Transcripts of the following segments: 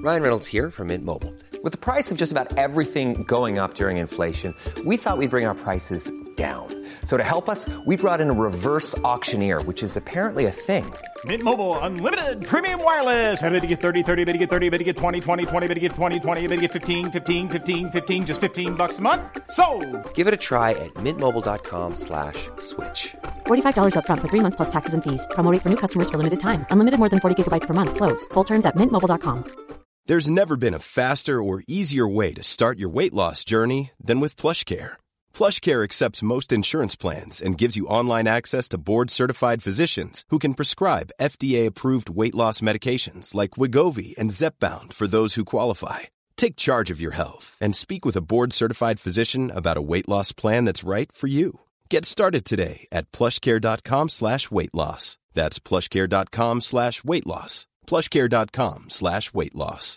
Ryan Reynolds here from Mint Mobile. With the price of just about everything going up during inflation, we thought we'd bring our prices down. So to help us, we brought in a reverse auctioneer, which is apparently a thing. Mint Mobile Unlimited Premium Wireless. How to get 30, 30, bit to get 30, bit to get 20, 20, 20, bit to get 20, 20, bit to get 15, 15, 15, 15, just $15 a month? Sold! Give it a try at mintmobile.com/switch. $45 up front for 3 months plus taxes and fees. Promo rate for new customers for limited time. Unlimited more than 40 gigabytes per month. Slows full terms at mintmobile.com. There's never been a faster or easier way to start your weight loss journey than with PlushCare. PlushCare accepts most insurance plans and gives you online access to board-certified physicians who can prescribe FDA-approved weight loss medications like Wegovy and Zepbound for those who qualify. Take charge of your health and speak with a board-certified physician about a weight loss plan that's right for you. Get started today at plushcare.com/weight loss. That's plushcare.com/weight loss. plushcare.com/weight loss.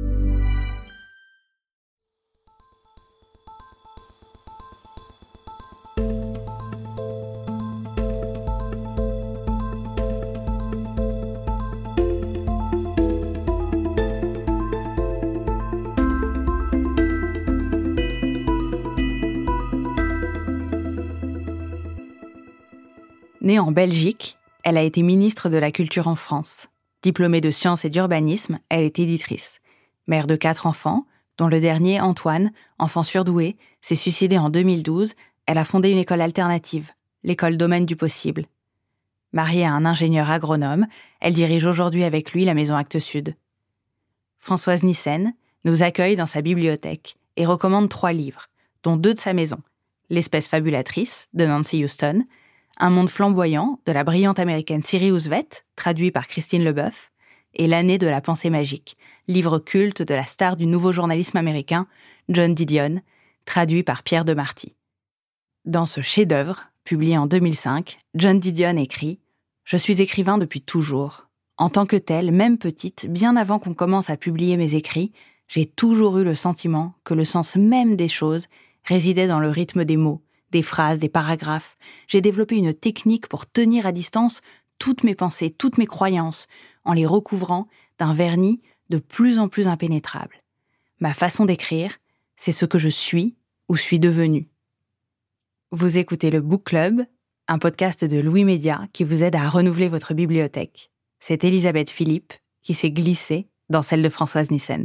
Née en Belgique, elle a été ministre de la Culture en France. Diplômée de sciences et d'urbanisme, elle est éditrice. Mère de 4 enfants, dont le dernier, Antoine, enfant surdoué, s'est suicidé en 2012, elle a fondé une école alternative, l'école Domaine du Possible. Mariée à un ingénieur agronome, elle dirige aujourd'hui avec lui la maison Actes Sud. Françoise Nyssen nous accueille dans sa bibliothèque et recommande 3 livres, dont 2 de sa maison. L'espèce fabulatrice, de Nancy Houston, Un monde flamboyant, de la brillante américaine Siri Houphouët, traduit par Christine Leboeuf, et L'année de la pensée magique, livre culte de la star du nouveau journalisme américain, John Didion, traduit par Pierre Demarty. Dans ce chef-d'œuvre, publié en 2005, John Didion écrit « Je suis écrivain depuis toujours. En tant que tel, même petite, bien avant qu'on commence à publier mes écrits, j'ai toujours eu le sentiment que le sens même des choses résidait dans le rythme des mots, des phrases, des paragraphes. J'ai développé une technique pour tenir à distance toutes mes pensées, toutes mes croyances, en les recouvrant d'un vernis de plus en plus impénétrable. Ma façon d'écrire, c'est ce que je suis ou suis devenue. » Vous écoutez le Book Club, un podcast de Louis Média qui vous aide à renouveler votre bibliothèque. C'est Elisabeth Philippe qui s'est glissée dans celle de Françoise Nyssen.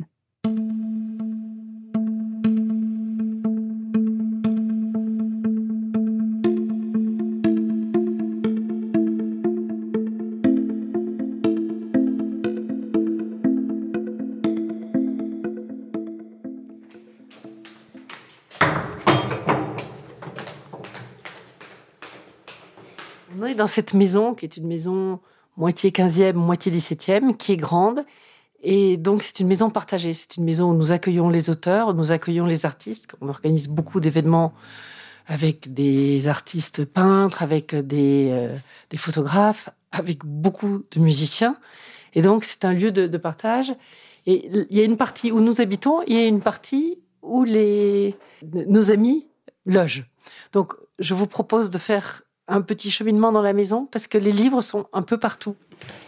On est dans cette maison, qui est une maison moitié 15e, moitié 17e, qui est grande. Et donc, c'est une maison partagée. C'est une maison où nous accueillons les auteurs, où nous accueillons les artistes. On organise beaucoup d'événements avec des artistes peintres, avec des photographes, avec beaucoup de musiciens. Et donc, c'est un lieu de partage. Et il y a une partie où nous habitons, il y a une partie où nos amis logent. Donc, je vous propose de faire un petit cheminement dans la maison, parce que les livres sont un peu partout.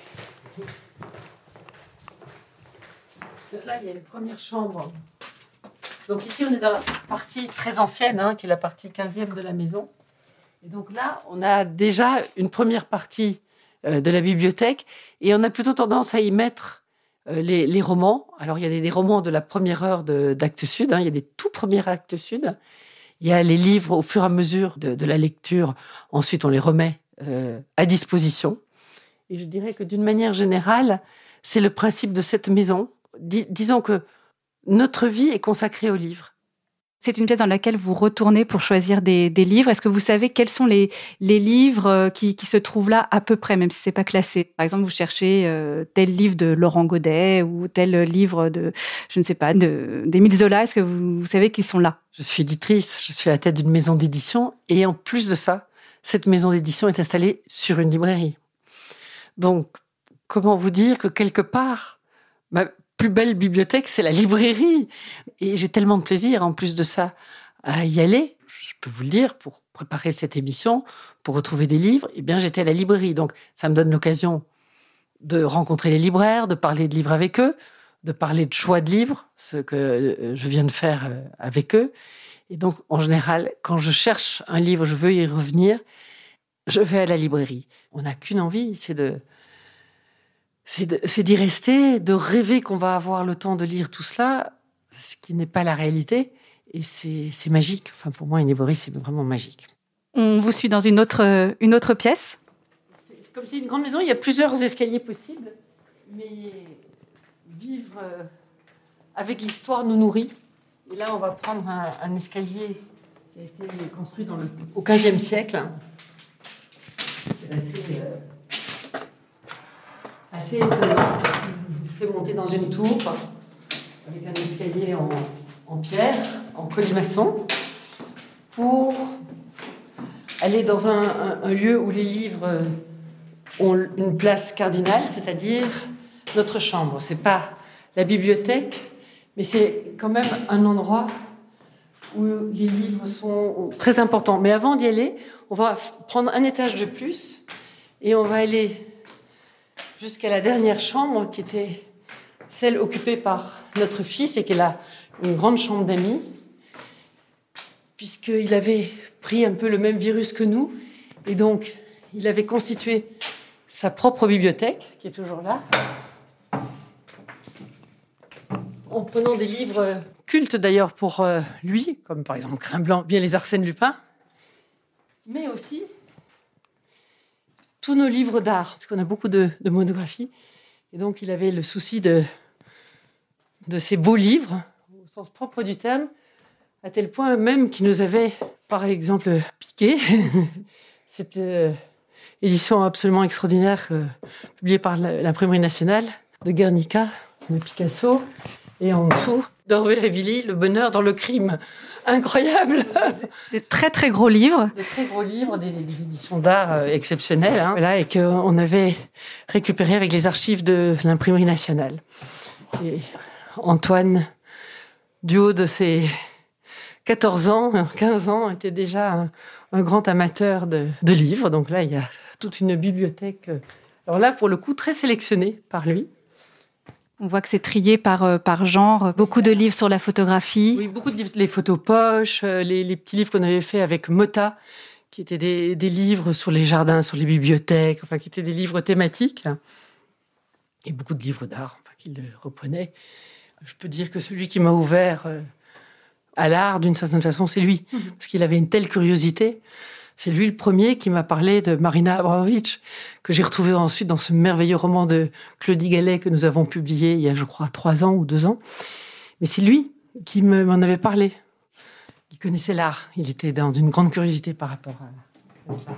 Donc là, il y a une première chambre. Donc ici, on est dans la partie très ancienne, qui est la partie 15e de la maison. Et donc là, on a déjà une première partie de la bibliothèque, et on a plutôt tendance à y mettre les romans. Alors, il y a des romans de la première heure d'Actes Sud, il y a des tout premiers Actes Sud. Il y a les livres au fur et à mesure de la lecture. Ensuite, on les remet à disposition. Et je dirais que d'une manière générale, c'est le principe de cette maison. Disons que notre vie est consacrée aux livres. C'est une pièce dans laquelle vous retournez pour choisir des livres. Est-ce que vous savez quels sont les livres qui se trouvent là à peu près, même si c'est pas classé? Par exemple, vous cherchez tel livre de Laurent Godet ou tel livre de, je ne sais pas, d'Émile Zola. Est-ce que vous savez qu'ils sont là? Je suis éditrice, je suis à la tête d'une maison d'édition. Et en plus de ça, cette maison d'édition est installée sur une librairie. Donc, comment vous dire que quelque part, ma plus belle bibliothèque, c'est la librairie. Et j'ai tellement de plaisir, en plus de ça, à y aller. Je peux vous le dire, pour préparer cette émission, pour retrouver des livres, j'étais à la librairie. Donc, ça me donne l'occasion de rencontrer les libraires, de parler de livres avec eux, de parler de choix de livres, ce que je viens de faire avec eux. Et donc, en général, quand je cherche un livre, je veux y revenir, je vais à la librairie. On n'a qu'une envie, c'est d'y rester, de rêver qu'on va avoir le temps de lire tout cela, ce qui n'est pas la réalité. Et c'est magique. Enfin, pour moi, une librairie, c'est vraiment magique. On vous suit dans une autre pièce. C'est comme si une grande maison, il y a plusieurs escaliers possibles, mais vivre avec l'histoire nous nourrit. Et là, on va prendre un escalier qui a été construit au XVe siècle. C'est assez étonnant. Il fait monter dans une tour avec un escalier en pierre, en colimaçon, pour aller dans un lieu où les livres ont une place cardinale, c'est-à-dire notre chambre. C'est pas la bibliothèque, mais c'est quand même un endroit où les livres sont très importants. Mais avant d'y aller, on va prendre un étage de plus et on va aller jusqu'à la dernière chambre qui était celle occupée par notre fils et qui est là une grande chambre d'amis, puisqu'il avait pris un peu le même virus que nous et donc il avait constitué sa propre bibliothèque qui est toujours là, en prenant des livres cultes d'ailleurs pour lui, comme par exemple Crin Blanc, bien les Arsène Lupin, mais aussi tous nos livres d'art, parce qu'on a beaucoup de monographies. Et donc il avait le souci de ces beaux livres, au sens propre du terme, à tel point même qu'il nous avait, par exemple, piqué cette édition absolument extraordinaire publiée par l'Imprimerie nationale de Guernica, de Picasso, et en dessous, d'Orwell Révilly, Le bonheur dans le crime. Incroyable. Des très très gros livres. Des très gros livres, des éditions d'art exceptionnelles, hein, voilà, et qu'on avait récupéré avec les archives de l'Imprimerie nationale. Et Antoine, du haut de ses 14 ans, 15 ans, était déjà un grand amateur de livres. Donc là, il y a toute une bibliothèque. Alors là, pour le coup, très sélectionnée par lui. On voit que c'est trié par genre. Beaucoup de livres sur la photographie. Oui, beaucoup de livres. Les photos poches, les petits livres qu'on avait fait avec Mota, qui étaient des livres sur les jardins, sur les bibliothèques, enfin, qui étaient des livres thématiques. Et beaucoup de livres d'art, enfin, qu'il reprenait. Je peux dire que celui qui m'a ouvert à l'art, d'une certaine façon, c'est lui. Parce qu'il avait une telle curiosité. C'est lui le premier qui m'a parlé de Marina Abramović, que j'ai retrouvé ensuite dans ce merveilleux roman de Claudie Gallet que nous avons publié il y a, je crois, 3 ans ou 2 ans. Mais c'est lui qui m'en avait parlé. Il connaissait l'art. Il était dans une grande curiosité par rapport à ça.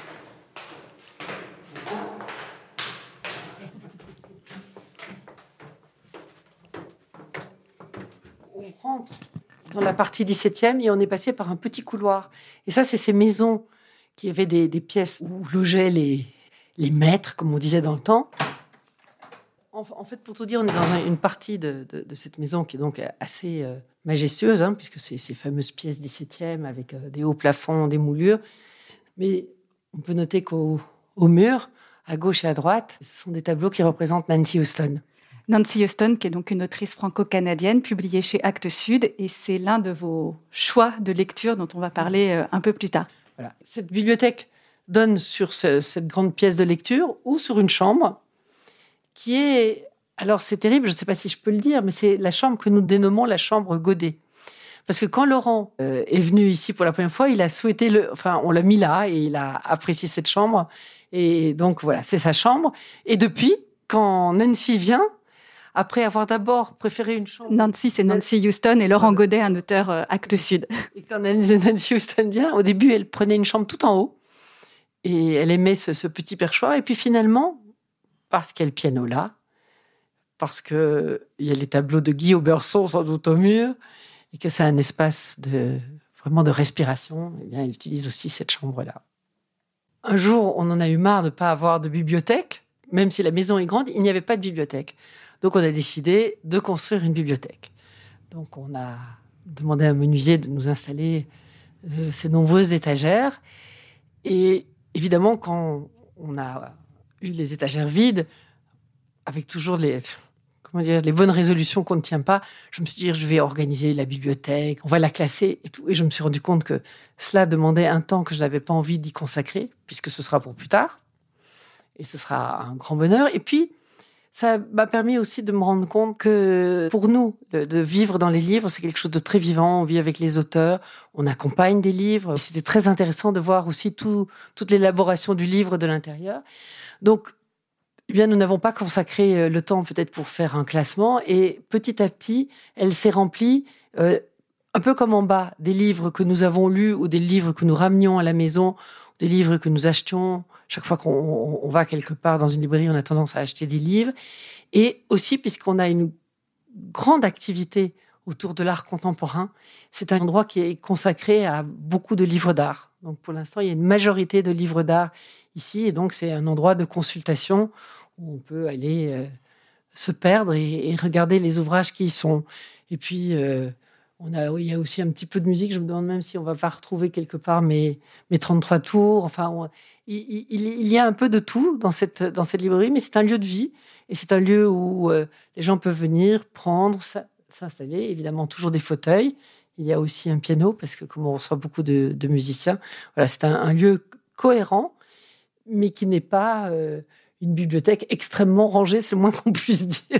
On rentre dans la partie 17e et on est passé par un petit couloir. Et ça, c'est ces maisons qui avaient des pièces où logeaient les maîtres, comme on disait dans le temps. En fait, pour tout dire, on est dans une partie de cette maison qui est donc assez majestueuse, hein, puisque c'est ces fameuses pièces 17e avec des hauts plafonds, des moulures. Mais on peut noter qu'au mur, à gauche et à droite, ce sont des tableaux qui représentent Nancy Houston. Nancy Houston, qui est donc une autrice franco-canadienne, publiée chez Actes Sud, et c'est l'un de vos choix de lecture dont on va parler un peu plus tard. Voilà. Cette bibliothèque donne sur cette grande pièce de lecture ou sur une chambre qui est... Alors c'est terrible, je ne sais pas si je peux le dire, mais c'est la chambre que nous dénommons la chambre Godet. Parce que quand Laurent est venu ici pour la première fois, il a souhaité... on l'a mis là et il a apprécié cette chambre. Et donc voilà, c'est sa chambre. Et depuis, quand Nancy vient... Après avoir d'abord préféré une chambre... Nancy, c'est Nancy Houston et Laurent Godet, un auteur Actes Sud. Et quand Nancy Houston vient, au début, elle prenait une chambre tout en haut. Et elle aimait ce petit perchoir. Et puis finalement, parce qu'il y a le piano là, parce qu'il y a les tableaux de Guy Auberson sans doute au mur, et que c'est un espace vraiment de respiration, eh bien, elle utilise aussi cette chambre-là. Un jour, on en a eu marre de ne pas avoir de bibliothèque. Même si la maison est grande, il n'y avait pas de bibliothèque. Donc, on a décidé de construire une bibliothèque. Donc, on a demandé à un menuisier de nous installer ces nombreuses étagères. Et évidemment, quand on a eu les étagères vides, avec toujours les bonnes résolutions qu'on ne tient pas. Je me suis dit, je vais organiser la bibliothèque, on va la classer et tout. Et je me suis rendu compte que cela demandait un temps que je n'avais pas envie d'y consacrer, puisque ce sera pour plus tard. Et ce sera un grand bonheur. Et puis, ça m'a permis aussi de me rendre compte que pour nous, de vivre dans les livres, c'est quelque chose de très vivant. On vit avec les auteurs, on accompagne des livres. Et c'était très intéressant de voir aussi toute l'élaboration du livre de l'intérieur. Donc, eh bien, nous n'avons pas consacré le temps peut-être pour faire un classement. Et petit à petit, elle s'est remplie, un peu comme en bas, des livres que nous avons lus ou des livres que nous ramenions à la maison, des livres que nous achetions. Chaque fois qu'on va quelque part dans une librairie, on a tendance à acheter des livres. Et aussi, puisqu'on a une grande activité autour de l'art contemporain, c'est un endroit qui est consacré à beaucoup de livres d'art. Donc, pour l'instant, il y a une majorité de livres d'art ici. Et donc, c'est un endroit de consultation où on peut aller se perdre et regarder les ouvrages qui y sont. Et puis, il y a aussi un petit peu de musique. Je me demande même si on ne va pas retrouver quelque part mes 33 tours. Enfin, il y a un peu de tout dans cette librairie, mais c'est un lieu de vie. Et c'est un lieu où les gens peuvent venir, prendre, s'installer. Évidemment, toujours des fauteuils. Il y a aussi un piano, parce que comme on reçoit beaucoup de musiciens, voilà, c'est un lieu cohérent, mais qui n'est pas une bibliothèque extrêmement rangée, c'est le moins qu'on puisse dire.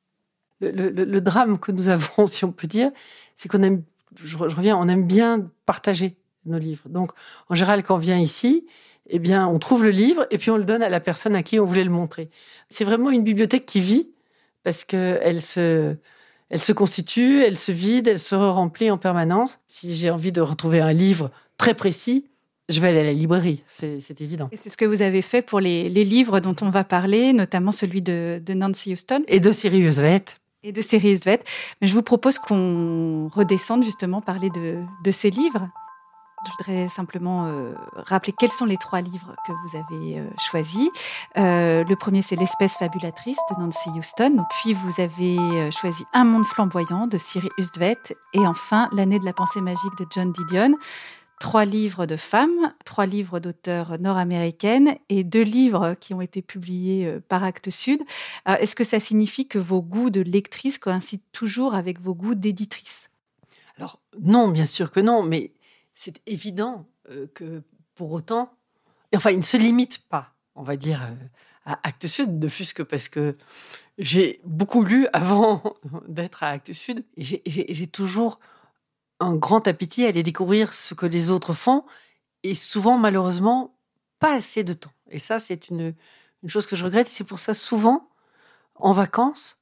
Le drame que nous avons, si on peut dire, c'est qu'on aime, on aime bien partager nos livres. Donc, en général, quand on vient ici, eh bien, on trouve le livre et puis on le donne à la personne à qui on voulait le montrer. C'est vraiment une bibliothèque qui vit, parce qu'elle se constitue, elle se vide, elle se remplit en permanence. Si j'ai envie de retrouver un livre très précis, je vais aller à la librairie, c'est évident. Et c'est ce que vous avez fait pour les livres dont on va parler, notamment celui de Nancy Houston. Et de Ciri Hustvedt. Mais je vous propose qu'on redescende justement parler de ces livres. Je voudrais simplement rappeler quels sont les 3 livres que vous avez choisis. Le premier, c'est L'espèce fabulatrice de Nancy Houston. Puis vous avez choisi Un monde flamboyant de Ciri Hustvedt. Et enfin, L'année de la pensée magique de John Didion. 3 livres de femmes, 3 livres d'auteurs nord-américaines et 2 livres qui ont été publiés par Actes Sud. Est-ce que ça signifie que vos goûts de lectrice coïncident toujours avec vos goûts d'éditrice ? Alors non, bien sûr que non, mais c'est évident que pour autant, enfin, il ne se limite pas, on va dire, à Actes Sud, ne fût-ce que parce que j'ai beaucoup lu avant d'être à Actes Sud. Et j'ai toujours un grand appétit à aller découvrir ce que les autres font, et souvent, malheureusement, pas assez de temps. Et ça, c'est une chose que je regrette. C'est pour ça, souvent, en vacances,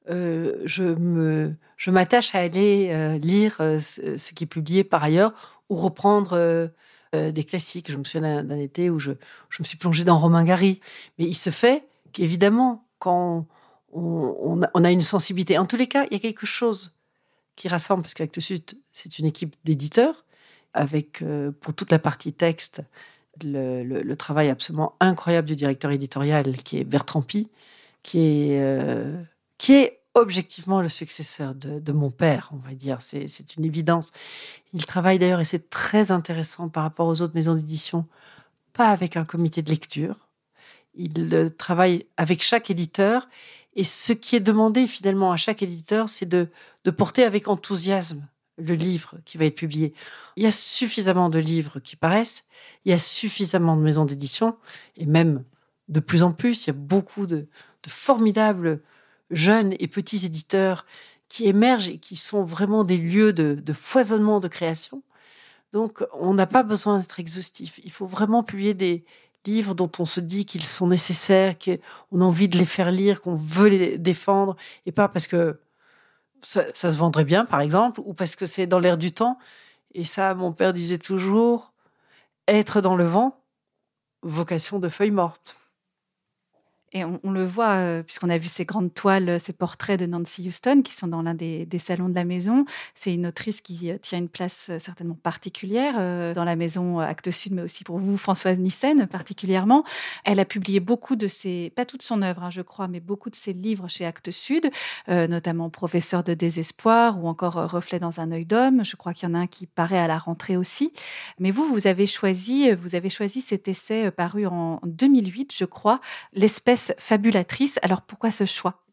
je m'attache à aller lire ce qui est publié par ailleurs, ou reprendre des classiques. Je me souviens d'un été où je me suis plongée dans Romain Gary. Mais il se fait qu'évidemment, quand on a une sensibilité, en tous les cas, il y a quelque chose qui rassemble, parce qu'Actes Sud, c'est une équipe d'éditeurs, avec, pour toute la partie texte, le travail absolument incroyable du directeur éditorial, qui est Bertrand Pi, qui est objectivement le successeur de mon père, on va dire. C'est une évidence. Il travaille d'ailleurs, et c'est très intéressant par rapport aux autres maisons d'édition, pas avec un comité de lecture. Il travaille avec chaque éditeur. Et ce qui est demandé finalement à chaque éditeur, c'est de porter avec enthousiasme le livre qui va être publié. Il y a suffisamment de livres qui paraissent, il y a suffisamment de maisons d'édition, et même de plus en plus, il y a beaucoup de formidables jeunes et petits éditeurs qui émergent et qui sont vraiment des lieux de foisonnement de création. Donc, on n'a pas besoin d'être exhaustif. Il faut vraiment publier des livres dont on se dit qu'ils sont nécessaires, qu'on a envie de les faire lire, qu'on veut les défendre, et pas parce que ça se vendrait bien, par exemple, ou parce que c'est dans l'air du temps. Et ça, mon père disait toujours, être dans le vent, vocation de feuille morte. Et on le voit, puisqu'on a vu ces grandes toiles, ces portraits de Nancy Houston, qui sont dans l'un des salons de la maison. C'est une autrice qui tient une place certainement particulière dans la maison Actes Sud, mais aussi pour vous, Françoise Nyssen, particulièrement. Elle a publié beaucoup de ses, pas toute son œuvre, je crois, mais beaucoup de ses livres chez Actes Sud, notamment Professeur de désespoir ou encore Reflet dans un œil d'homme. Je crois qu'il y en a un qui paraît à la rentrée aussi. Mais vous avez choisi cet essai paru en 2008, je crois, L'espèce fabulatrice. Alors pourquoi ce choix ?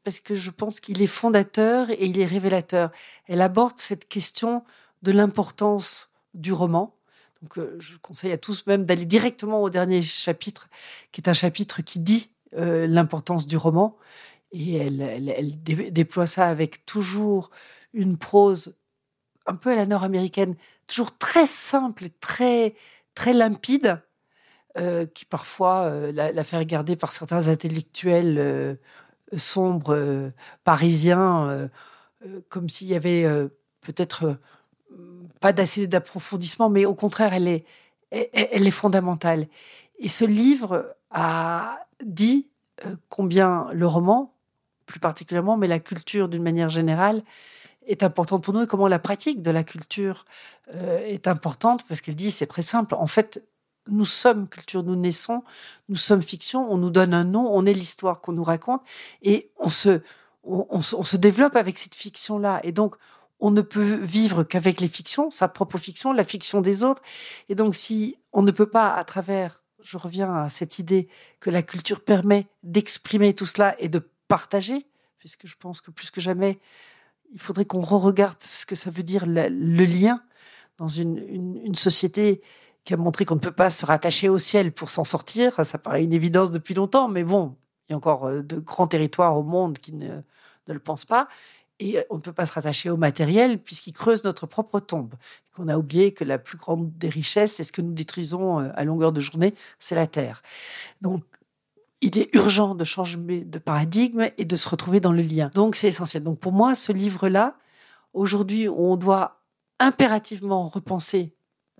parce que je pense qu'il est fondateur et il est révélateur. Elle aborde cette question de l'importance du roman. Donc, je conseille à tous même d'aller directement au dernier chapitre, qui est un chapitre qui dit l'importance du roman. Et elle déploie ça avec toujours une prose un peu à la nord-américaine, toujours très simple, très, très limpide, qui parfois la fait regarder par certains intellectuels sombres parisiens, comme s'il y avait peut-être pas d'assez d'approfondissement, mais au contraire, elle est fondamentale. Et ce livre a dit combien le roman, plus particulièrement, mais la culture d'une manière générale, est importante pour nous et comment la pratique de la culture est importante, parce qu'elle dit, c'est très simple, en fait, nous sommes culture, nous naissons, nous sommes fiction, on nous donne un nom, on est l'histoire qu'on nous raconte, et on se développe avec cette fiction-là. Et donc, on ne peut vivre qu'avec les fictions, sa propre fiction, la fiction des autres. Et donc, si on ne peut pas, à travers, je reviens à cette idée que la culture permet d'exprimer tout cela et de partager, puisque je pense que plus que jamais, il faudrait qu'on re-regarde ce que ça veut dire le lien dans une société qui a montré qu'on ne peut pas se rattacher au ciel pour s'en sortir. Ça paraît une évidence depuis longtemps, mais bon, il y a encore de grands territoires au monde qui ne le pensent pas. Et on ne peut pas se rattacher au matériel puisqu'il creuse notre propre tombe. Qu'on a oublié que la plus grande des richesses, c'est ce que nous détruisons à longueur de journée, c'est la terre. Donc, il est urgent de changer de paradigme et de se retrouver dans le lien. Donc, c'est essentiel. Donc, pour moi, ce livre-là, aujourd'hui, on doit impérativement repenser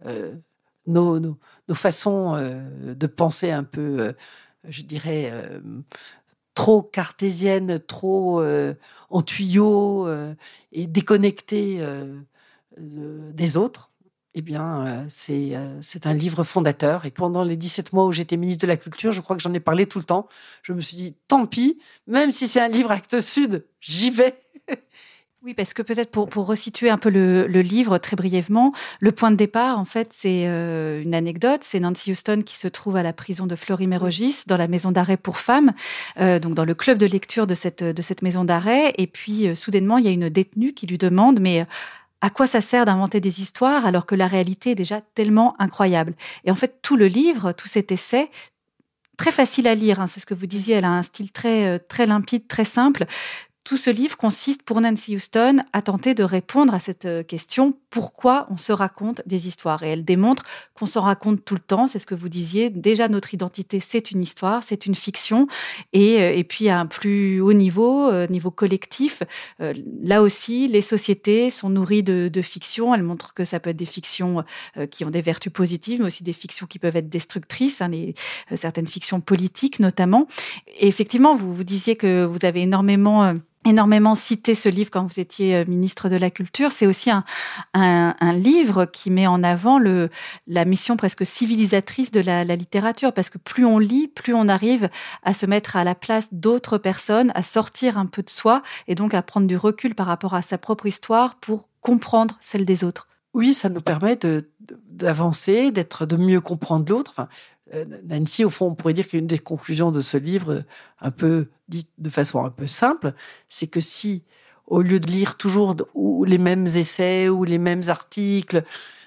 nos façons de penser un peu, je dirais, trop cartésienne, trop en tuyau et déconnectée des autres, eh bien, c'est un livre fondateur. Et pendant les 17 mois où j'étais ministre de la Culture, je crois que j'en ai parlé tout le temps. Je me suis dit, tant pis, même si c'est un livre Actes Sud, j'y vais. Oui, parce que peut-être pour resituer un peu le livre très brièvement, le point de départ, en fait, c'est une anecdote. C'est Nancy Houston qui se trouve à la prison de Fleury-Mérogis, dans la maison d'arrêt pour femmes, donc dans le club de lecture de cette maison d'arrêt. Et puis, soudainement, il y a une détenue qui lui demande, mais à quoi ça sert d'inventer des histoires alors que la réalité est déjà tellement incroyable? Et en fait, tout le livre, tout cet essai, très facile à lire, hein, c'est ce que vous disiez, elle a un style très, très limpide, très simple. Tout ce livre consiste pour Nancy Houston à tenter de répondre à cette question « Pourquoi on se raconte des histoires ?» Et elle démontre qu'on s'en raconte tout le temps, c'est ce que vous disiez. Déjà, notre identité, c'est une histoire, c'est une fiction. Et puis, à un plus haut niveau, niveau collectif, là aussi, les sociétés sont nourries de fictions. Elle montre que ça peut être des fictions qui ont des vertus positives, mais aussi des fictions qui peuvent être destructrices, hein, certaines fictions politiques notamment. Et effectivement, vous disiez que vous avez énormément cité ce livre quand vous étiez ministre de la Culture. C'est aussi un livre qui met en avant la mission presque civilisatrice de la littérature, parce que plus on lit, plus on arrive à se mettre à la place d'autres personnes, à sortir un peu de soi et donc à prendre du recul par rapport à sa propre histoire pour comprendre celle des autres. Oui, ça nous permet d'avancer, de mieux comprendre l'autre. Enfin, Nancy, au fond, on pourrait dire qu'une des conclusions de ce livre, un peu dite de façon un peu simple, c'est que si, au lieu de lire toujours les mêmes essais ou les mêmes articles,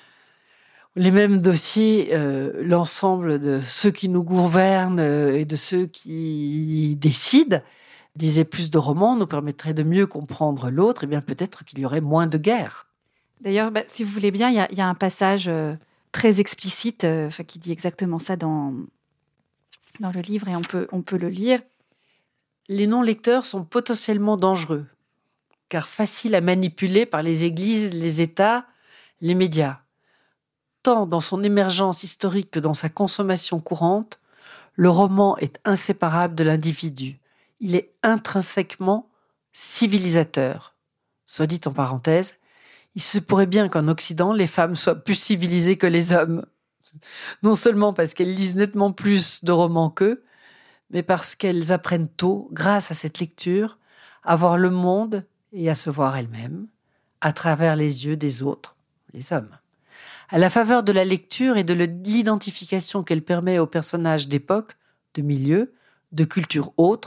les mêmes dossiers, l'ensemble de ceux qui nous gouvernent et de ceux qui décident, lisez plus de romans, nous permettrait de mieux comprendre l'autre, et bien peut-être qu'il y aurait moins de guerres. D'ailleurs, si vous voulez bien, il y a un passage très explicite, qui dit exactement ça dans le livre, et on peut le lire. Les non-lecteurs sont potentiellement dangereux, car faciles à manipuler par les églises, les États, les médias. Tant dans son émergence historique que dans sa consommation courante, le roman est inséparable de l'individu. Il est intrinsèquement civilisateur. Soit dit en parenthèse, il se pourrait bien qu'en Occident, les femmes soient plus civilisées que les hommes. Non seulement parce qu'elles lisent nettement plus de romans qu'eux, mais parce qu'elles apprennent tôt, grâce à cette lecture, à voir le monde et à se voir elles-mêmes à travers les yeux des autres, les hommes. À la faveur de la lecture et de l'identification qu'elle permet aux personnages d'époque, de milieux, de cultures autres,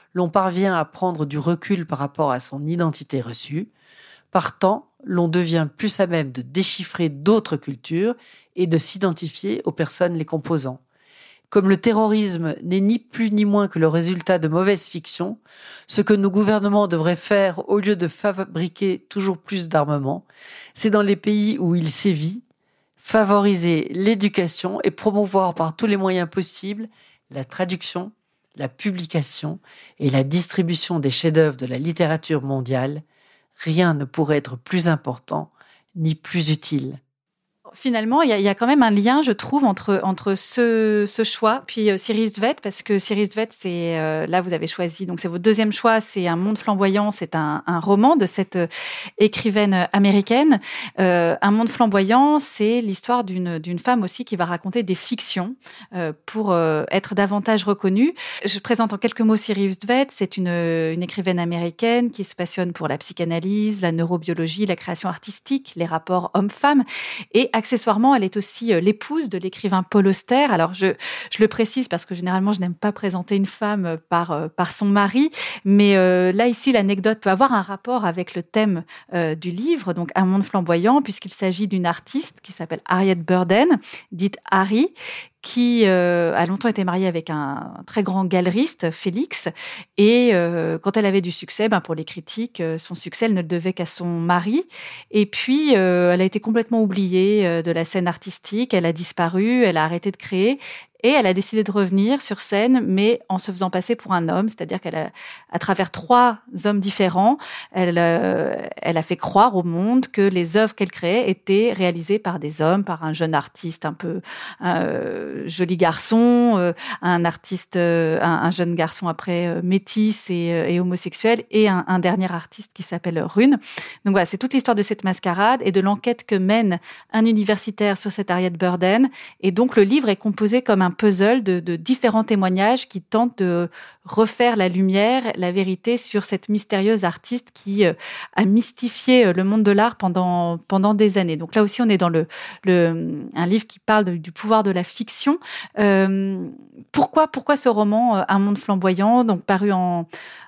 l'on parvient à prendre du recul par rapport à son identité reçue. Partant, l'on devient plus à même de déchiffrer d'autres cultures et de s'identifier aux personnes les composant. Comme le terrorisme n'est ni plus ni moins que le résultat de mauvaises fictions, ce que nos gouvernements devraient faire au lieu de fabriquer toujours plus d'armements, c'est dans les pays où il sévit, favoriser l'éducation et promouvoir par tous les moyens possibles la traduction, la publication et la distribution des chefs-d'œuvre de la littérature mondiale. Rien ne pourrait être plus important ni plus utile. Finalement, il y a quand même un lien, je trouve, entre ce choix puis Cyrus Dvett, parce que Cyrus Dvett, c'est là vous avez choisi, donc c'est votre deuxième choix, c'est Un monde flamboyant, c'est un roman de cette écrivaine américaine. Un monde flamboyant, c'est l'histoire d'une femme aussi qui va raconter des fictions pour être davantage reconnue. Je présente en quelques mots Cyrus Dvett. C'est une écrivaine américaine qui se passionne pour la psychanalyse, la neurobiologie, la création artistique, les rapports hommes-femmes et accessoirement, elle est aussi l'épouse de l'écrivain Paul Auster. Alors, je le précise parce que généralement, je n'aime pas présenter une femme par son mari. Mais là, ici, l'anecdote peut avoir un rapport avec le thème du livre, donc Un monde flamboyant, puisqu'il s'agit d'une artiste qui s'appelle Harriet Burden, dite Harry, qui a longtemps été mariée avec un très grand galeriste, Félix. Et quand elle avait du succès, pour les critiques, son succès, elle ne le devait qu'à son mari. Et puis, elle a été complètement oubliée de la scène artistique. Elle a disparu, elle a arrêté de créer. Et elle a décidé de revenir sur scène, mais en se faisant passer pour un homme, c'est-à-dire qu'elle a, à travers 3 hommes différents, elle a fait croire au monde que les œuvres qu'elle créait étaient réalisées par des hommes, par un jeune artiste un peu joli garçon, un artiste, un jeune garçon après métis et homosexuel, et un dernier artiste qui s'appelle Rune. Donc voilà, c'est toute l'histoire de cette mascarade et de l'enquête que mène un universitaire sur cette Harriet Burden. Et donc le livre est composé comme un puzzle de différents témoignages qui tentent de refaire la lumière, la vérité sur cette mystérieuse artiste qui a mystifié le monde de l'art pendant des années. Donc là aussi, on est dans un livre qui parle du pouvoir de la fiction. Pourquoi ce roman Un monde flamboyant, donc paru en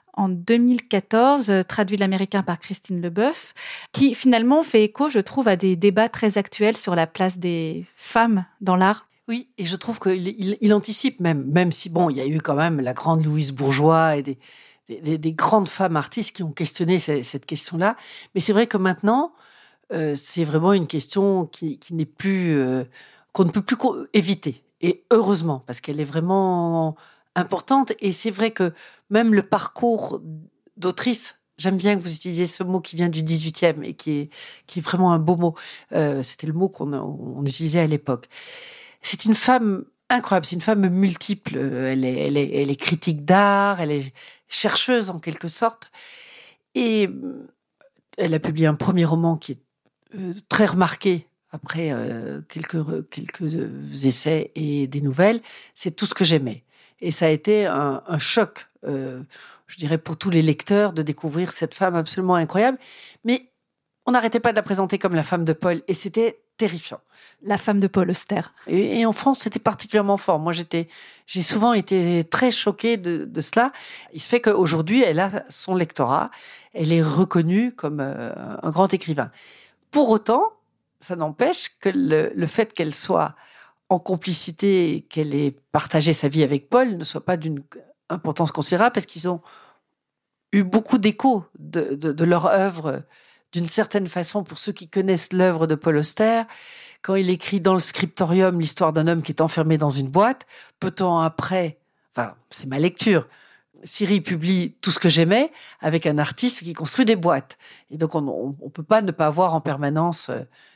2014, traduit de l'américain par Christine Leboeuf, qui finalement fait écho, je trouve, à des débats très actuels sur la place des femmes dans l'art. Oui, et je trouve qu'il anticipe même si, il y a eu quand même la grande Louise Bourgeois et des grandes femmes artistes qui ont questionné cette question-là. Mais c'est vrai que maintenant, c'est vraiment une question qui n'est plus, qu'on ne peut plus éviter. Et heureusement, parce qu'elle est vraiment importante. Et c'est vrai que même le parcours d'autrice, j'aime bien que vous utilisiez ce mot qui vient du 18e et qui est vraiment un beau mot. C'était le mot qu'on utilisait à l'époque. C'est une femme incroyable, c'est une femme multiple. Elle est critique d'art, elle est chercheuse en quelque sorte. Et elle a publié un premier roman qui est très remarqué après quelques essais et des nouvelles. C'est Tout ce que j'aimais. Et ça a été un choc, je dirais, pour tous les lecteurs de découvrir cette femme absolument incroyable. Mais on n'arrêtait pas de la présenter comme la femme de Paul et c'était terrifiant. La femme de Paul Auster. Et en France, c'était particulièrement fort. Moi, j'ai souvent été très choquée de cela. Il se fait qu'aujourd'hui, elle a son lectorat. Elle est reconnue comme un grand écrivain. Pour autant, ça n'empêche que le fait qu'elle soit en complicité et qu'elle ait partagé sa vie avec Paul ne soit pas d'une importance considérable parce qu'ils ont eu beaucoup d'échos de leur œuvre. D'une certaine façon, pour ceux qui connaissent l'œuvre de Paul Auster, quand il écrit dans le scriptorium l'histoire d'un homme qui est enfermé dans une boîte, peu de temps après, c'est ma lecture, Siri publie Tout ce que j'aimais avec un artiste qui construit des boîtes. Et donc, on peut pas ne pas avoir en permanence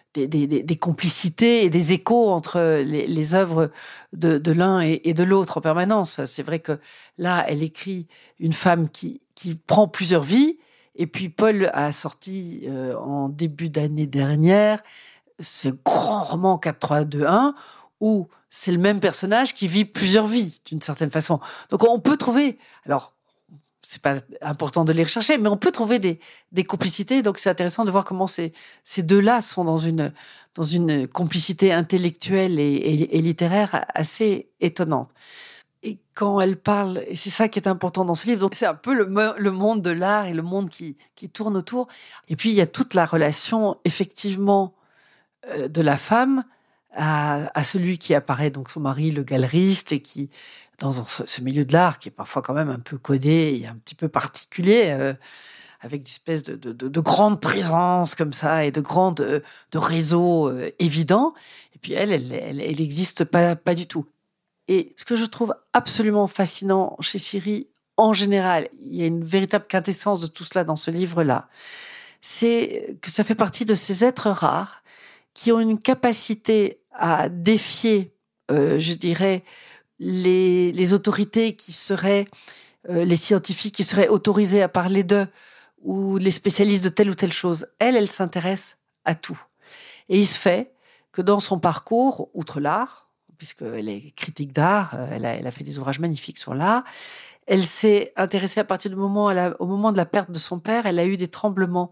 des complicités et des échos entre les œuvres de l'un et de l'autre en permanence. C'est vrai que là, elle écrit une femme qui prend plusieurs vies. Et puis Paul a sorti en début d'année dernière ce grand roman 4-3-2-1 où c'est le même personnage qui vit plusieurs vies d'une certaine façon. Donc on peut trouver, alors c'est pas important de les rechercher, mais on peut trouver des complicités. Donc c'est intéressant de voir comment ces deux-là sont dans une complicité intellectuelle et littéraire assez étonnante. Et quand elle parle, et c'est ça qui est important dans ce livre, donc c'est un peu le monde de l'art et le monde qui tourne autour. Et puis il y a toute la relation, effectivement, de la femme à celui qui apparaît, donc son mari, le galeriste, et qui, dans ce milieu de l'art, qui est parfois quand même un peu codé et un petit peu particulier, avec des espèces de grandes présences comme ça et de réseaux évidents. Et puis elle n'existe pas du tout. Et ce que je trouve absolument fascinant chez Siri, en général, il y a une véritable quintessence de tout cela dans ce livre-là, c'est que ça fait partie de ces êtres rares qui ont une capacité à défier, je dirais, les autorités qui seraient, les scientifiques qui seraient autorisés à parler d'eux, ou les spécialistes de telle ou telle chose. Elle s'intéresse à tout. Et il se fait que dans son parcours, outre l'art, puisqu'elle est critique d'art, elle a fait des ouvrages magnifiques sur l'art, elle s'est intéressée à partir du moment, au moment de la perte de son père, elle a eu des tremblements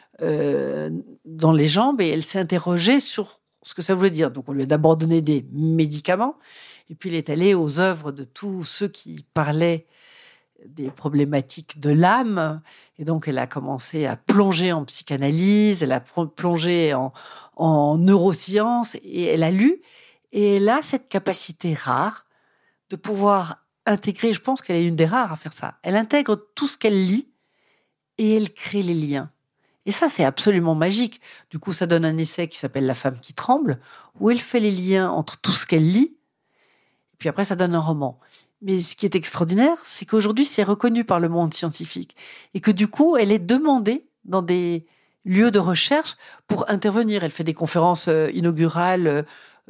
dans les jambes et elle s'est interrogée sur ce que ça voulait dire. Donc on lui a d'abord donné des médicaments et puis elle est allée aux œuvres de tous ceux qui parlaient des problématiques de l'âme. Et donc, elle a commencé à plonger en psychanalyse, elle a plongé en neurosciences, et elle a lu. Et elle a cette capacité rare de pouvoir intégrer, je pense qu'elle est une des rares à faire ça, elle intègre tout ce qu'elle lit et elle crée les liens. Et ça, c'est absolument magique. Du coup, ça donne un essai qui s'appelle « La femme qui tremble », où elle fait les liens entre tout ce qu'elle lit, et puis après, ça donne un roman. Mais ce qui est extraordinaire, c'est qu'aujourd'hui, c'est reconnu par le monde scientifique et que du coup, elle est demandée dans des lieux de recherche pour intervenir. Elle fait des conférences inaugurales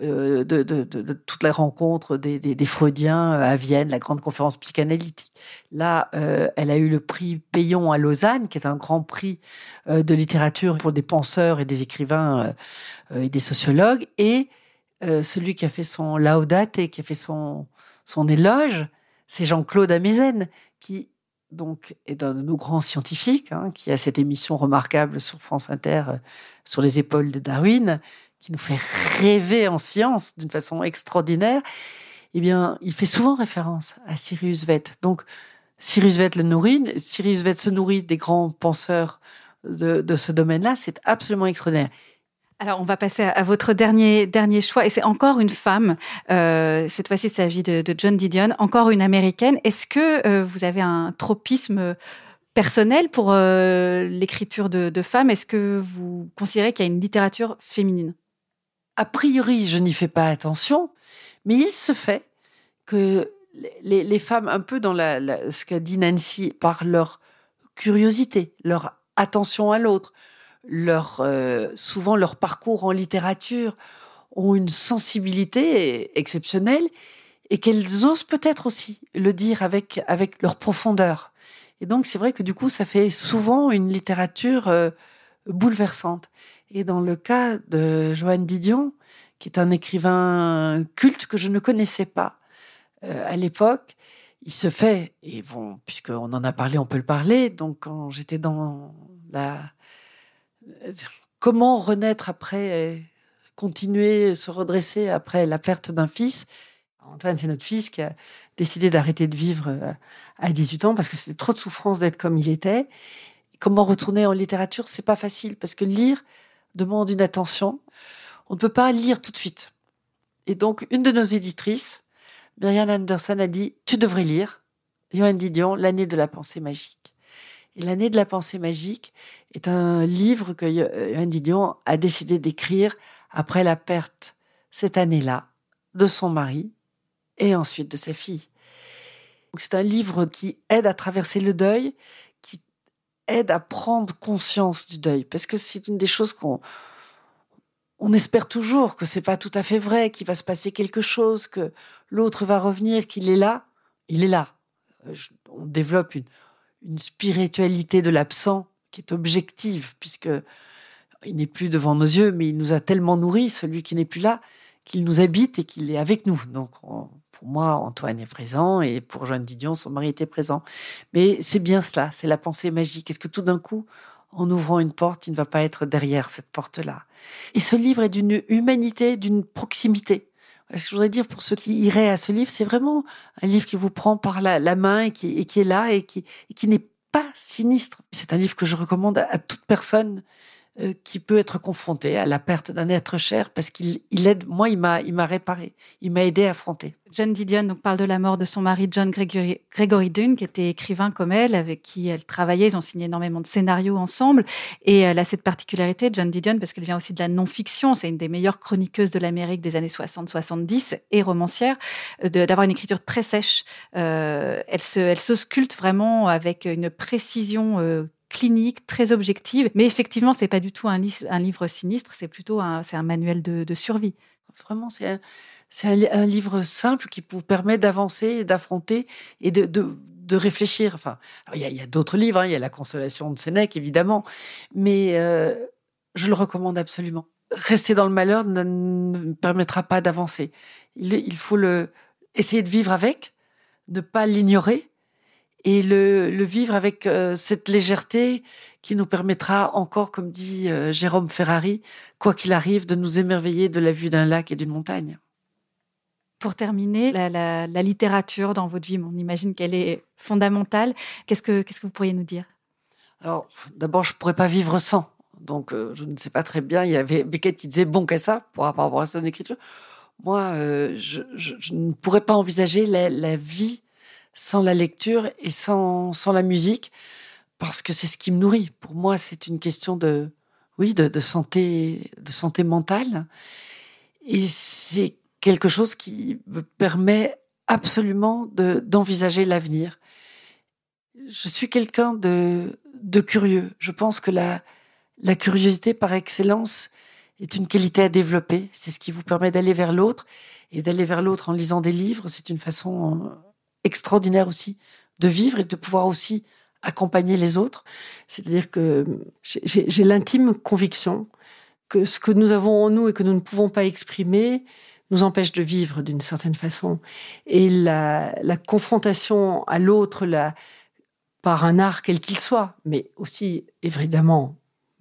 de toutes les rencontres des Freudiens à Vienne, la grande conférence psychanalytique. Là, elle a eu le prix Payon à Lausanne, qui est un grand prix de littérature pour des penseurs et des écrivains et des sociologues. Et celui qui a fait son Laudate, qui a fait son éloge, c'est Jean-Claude Amezen, qui donc est un de nos grands scientifiques, qui a cette émission remarquable sur France Inter, sur les épaules de Darwin, qui nous fait rêver en science d'une façon extraordinaire. Eh bien, il fait souvent référence à Cyrus Vett. Donc, Cyrus Vett le nourrit. Cyrus Vett se nourrit des grands penseurs de ce domaine-là. C'est absolument extraordinaire. Alors, on va passer à votre dernier choix, et c'est encore une femme. Cette fois-ci, il s'agit de Joan Didion, encore une américaine. Est-ce que vous avez un tropisme personnel pour l'écriture de femmes? Est-ce que vous considérez qu'il y a une littérature féminine? A priori, je n'y fais pas attention, mais il se fait que les femmes, un peu dans ce qu'a dit Nancy, par leur curiosité, leur attention à l'autre, souvent leur parcours en littérature, ont une sensibilité exceptionnelle et qu'elles osent peut-être aussi le dire avec leur profondeur. Et donc, c'est vrai que du coup, ça fait souvent une littérature bouleversante. Et dans le cas de Joan Didion, qui est un écrivain culte que je ne connaissais pas à l'époque, il se fait, et bon, puisqu'on en a parlé, on peut le parler, donc quand j'étais dans comment renaître après, continuer, se redresser après la perte d'un fils. Antoine, c'est notre fils qui a décidé d'arrêter de vivre à 18 ans parce que c'était trop de souffrance d'être comme il était. Comment retourner en littérature, c'est pas facile parce que lire demande une attention. On ne peut pas lire tout de suite. Et donc, une de nos éditrices, Myriam Anderson, a dit « Tu devrais lire Joan Didion, L'année de la pensée magique ». Et L'année de la pensée magique est un livre que Joan Didion a décidé d'écrire après la perte, cette année-là, de son mari et ensuite de sa fille. Donc c'est un livre qui aide à traverser le deuil, qui aide à prendre conscience du deuil, parce que c'est une des choses qu'on espère toujours, que c'est pas tout à fait vrai, qu'il va se passer quelque chose, que l'autre va revenir, qu'il est là. Il est là. On développe une spiritualité de l'absent qui est objective, puisque il n'est plus devant nos yeux, mais il nous a tellement nourris, celui qui n'est plus là, qu'il nous habite et qu'il est avec nous. Donc, pour moi, Antoine est présent, et pour Joan Didion, son mari était présent. Mais c'est bien cela, c'est la pensée magique. Est-ce que tout d'un coup, en ouvrant une porte, il ne va pas être derrière cette porte-là? Et ce livre est d'une humanité, d'une proximité. Ce que je voudrais dire pour ceux qui iraient à ce livre, c'est vraiment un livre qui vous prend par la main et qui est là et qui n'est pas sinistre. C'est un livre que je recommande à toute personne qui peut être confrontée à la perte d'un être cher parce qu'il aide. Moi, il m'a réparé, il m'a aidé à affronter. Joan Didion donc parle de la mort de son mari John Gregory Dunne, qui était écrivain comme elle, avec qui elle travaillait. Ils ont signé énormément de scénarios ensemble. Et elle a cette particularité, Joan Didion, parce qu'elle vient aussi de la non-fiction. C'est une des meilleures chroniqueuses de l'Amérique des années 60-70 et romancière, d'avoir une écriture très sèche. Elle s'ausculte vraiment avec une précision clinique, très objective. Mais effectivement, c'est pas du tout un livre sinistre, c'est plutôt un manuel de survie. Vraiment, c'est un livre simple qui vous permet d'avancer, d'affronter et de réfléchir. Enfin, il y a d'autres livres, hein, il y a La Consolation de Sénèque, évidemment, mais je le recommande absolument. Rester dans le malheur ne permettra pas d'avancer. Il faut essayer de vivre avec, ne pas l'ignorer, et le vivre avec cette légèreté qui nous permettra encore, comme dit Jérôme Ferrari, quoi qu'il arrive, de nous émerveiller de la vue d'un lac et d'une montagne. Pour terminer, la littérature dans votre vie, on imagine qu'elle est fondamentale. Qu'est-ce que vous pourriez nous dire ? Alors, d'abord, je ne pourrais pas vivre sans. Donc, je ne sais pas très bien. Il y avait Beckett qui disait « bon qu'à ça » par rapport à son écriture. Moi, je ne pourrais pas envisager la vie sans la lecture et sans la musique, parce que c'est ce qui me nourrit. Pour moi, c'est une question de santé mentale. Et c'est quelque chose qui me permet absolument d'envisager l'avenir. Je suis quelqu'un de curieux. Je pense que la curiosité par excellence est une qualité à développer. C'est ce qui vous permet d'aller vers l'autre. Et d'aller vers l'autre en lisant des livres, c'est une façon extraordinaire aussi de vivre et de pouvoir aussi accompagner les autres. C'est-à-dire que j'ai l'intime conviction que ce que nous avons en nous et que nous ne pouvons pas exprimer nous empêche de vivre d'une certaine façon. Et la confrontation à l'autre, par un art quel qu'il soit, mais aussi évidemment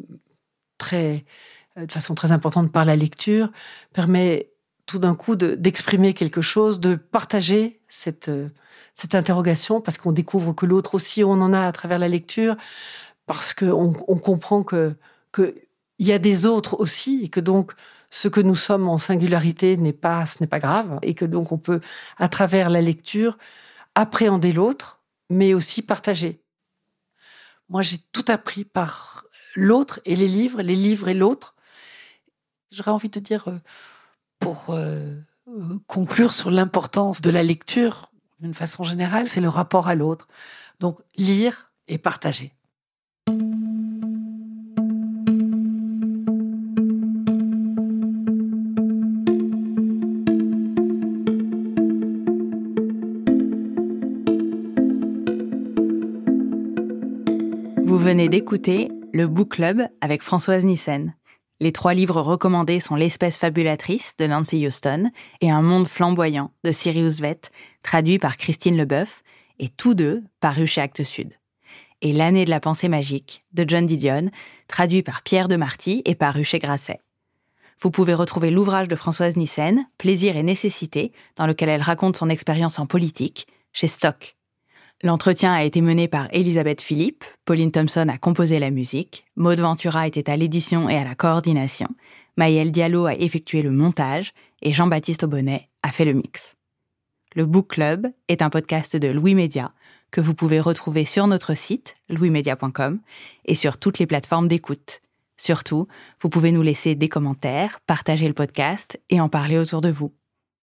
de façon très importante par la lecture, permet tout d'un coup d'exprimer quelque chose, de partager cette interrogation, parce qu'on découvre que l'autre aussi, on en a à travers la lecture, parce qu'on comprend que il y a des autres aussi, et que donc ce que nous sommes en singularité ce n'est pas grave, et que donc on peut, à travers la lecture, appréhender l'autre, mais aussi partager. Moi, j'ai tout appris par l'autre et les livres et l'autre. J'aurais envie de dire, pour conclure sur l'importance de la lecture, d'une façon générale, c'est le rapport à l'autre. Donc, lire et partager. Vous venez d'écouter le Book Club avec Françoise Nyssen. Les 3 livres recommandés sont L'espèce fabulatrice de Nancy Houston et Un monde flamboyant de Sirius Vett, traduit par Christine Leboeuf, et tous 2 parus chez Actes Sud. Et L'année de la pensée magique de Joan Didion, traduit par Pierre de Marty et paru chez Grasset. Vous pouvez retrouver l'ouvrage de Françoise Nyssen, Plaisir et nécessité, dans lequel elle raconte son expérience en politique, chez Stock. L'entretien a été mené par Elisabeth Philippe, Pauline Thompson a composé la musique, Maud Ventura était à l'édition et à la coordination, Maëlle Diallo a effectué le montage et Jean-Baptiste Aubonnet a fait le mix. Le Book Club est un podcast de Louis Média que vous pouvez retrouver sur notre site louismedia.com et sur toutes les plateformes d'écoute. Surtout, vous pouvez nous laisser des commentaires, partager le podcast et en parler autour de vous.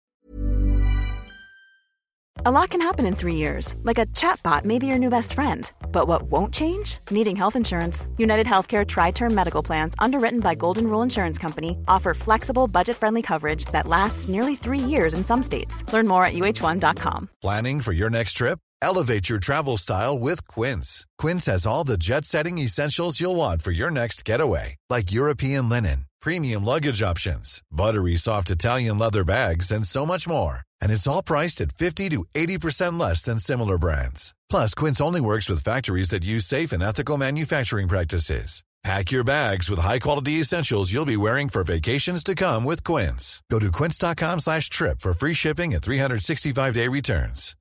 A lot can happen in 3 years, like a chatbot may be your new best friend. But what won't change? Needing health insurance. United Healthcare Tri-Term Medical Plans, underwritten by Golden Rule Insurance Company, offer flexible, budget-friendly coverage that lasts nearly 3 years in some states. Learn more at uh1.com. Planning for your next trip? Elevate your travel style with Quince. Quince has all the jet-setting essentials you'll want for your next getaway, like European linen, premium luggage options, buttery soft Italian leather bags, and so much more. And it's all priced at 50 to 80% less than similar brands. Plus, Quince only works with factories that use safe and ethical manufacturing practices. Pack your bags with high-quality essentials you'll be wearing for vacations to come with Quince. Go to quince.com/trip for free shipping and 365-day returns.